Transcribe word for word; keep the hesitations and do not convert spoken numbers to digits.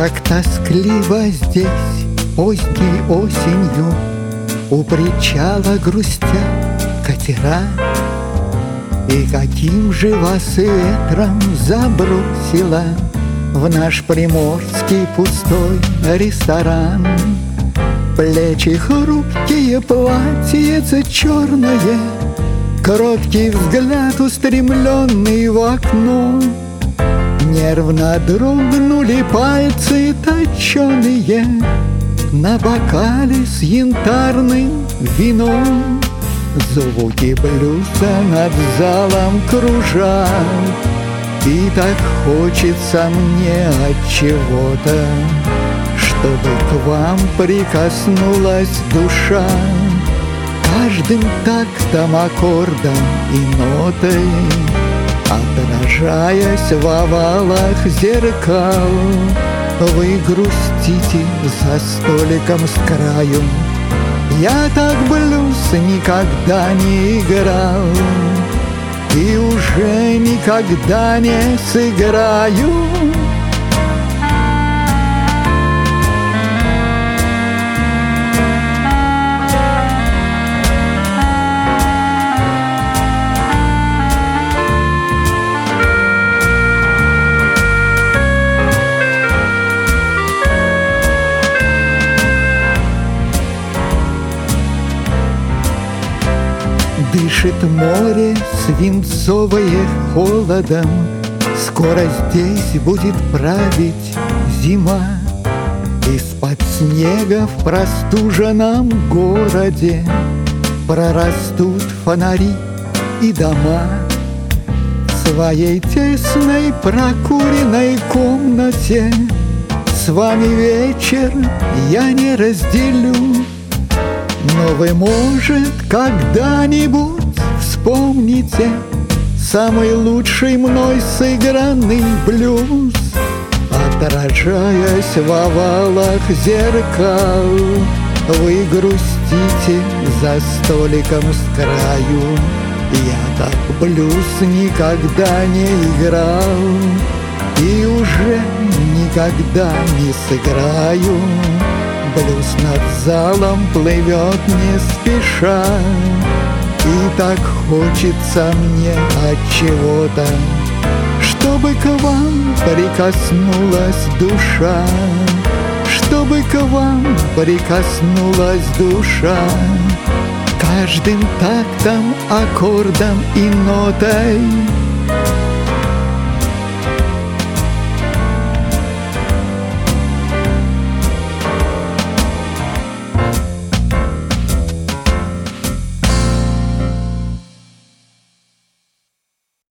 Как тоскливо здесь поздней осенью у причала грустят катера, и каким же вас ветром забросило в наш приморский пустой ресторан. Плечи хрупкие, платьице черное, кроткий взгляд, устремленный в окно. Нервно дрогнули пальцы точеные на бокале с янтарным вином. Звуки блюза над залом кружат, и так хочется мне от чего-то, чтобы к вам прикоснулась душа. Каждым тактом, аккордом и нотой, отражаясь в овалах зеркал, вы грустите за столиком с краю. Я так блюз никогда не играл и уже никогда не сыграю. Дышит море свинцовое холодом, скоро здесь будет править зима. Из-под снега в простуженном городе прорастут фонари и дома. В своей тесной прокуренной комнате с вами вечер я не разделю. Но вы, может, когда-нибудь вспомните самый лучший мной сыгранный блюз, отражаясь в овалах зеркал. Вы грустите за столиком с краю. Я так блюз никогда не играл и уже никогда не сыграю. Блюз над залом плывет не спеша, и так хочется мне от чего-то, чтобы к вам прикоснулась душа, чтобы к вам прикоснулась душа. Каждым тактом, аккордом и нотой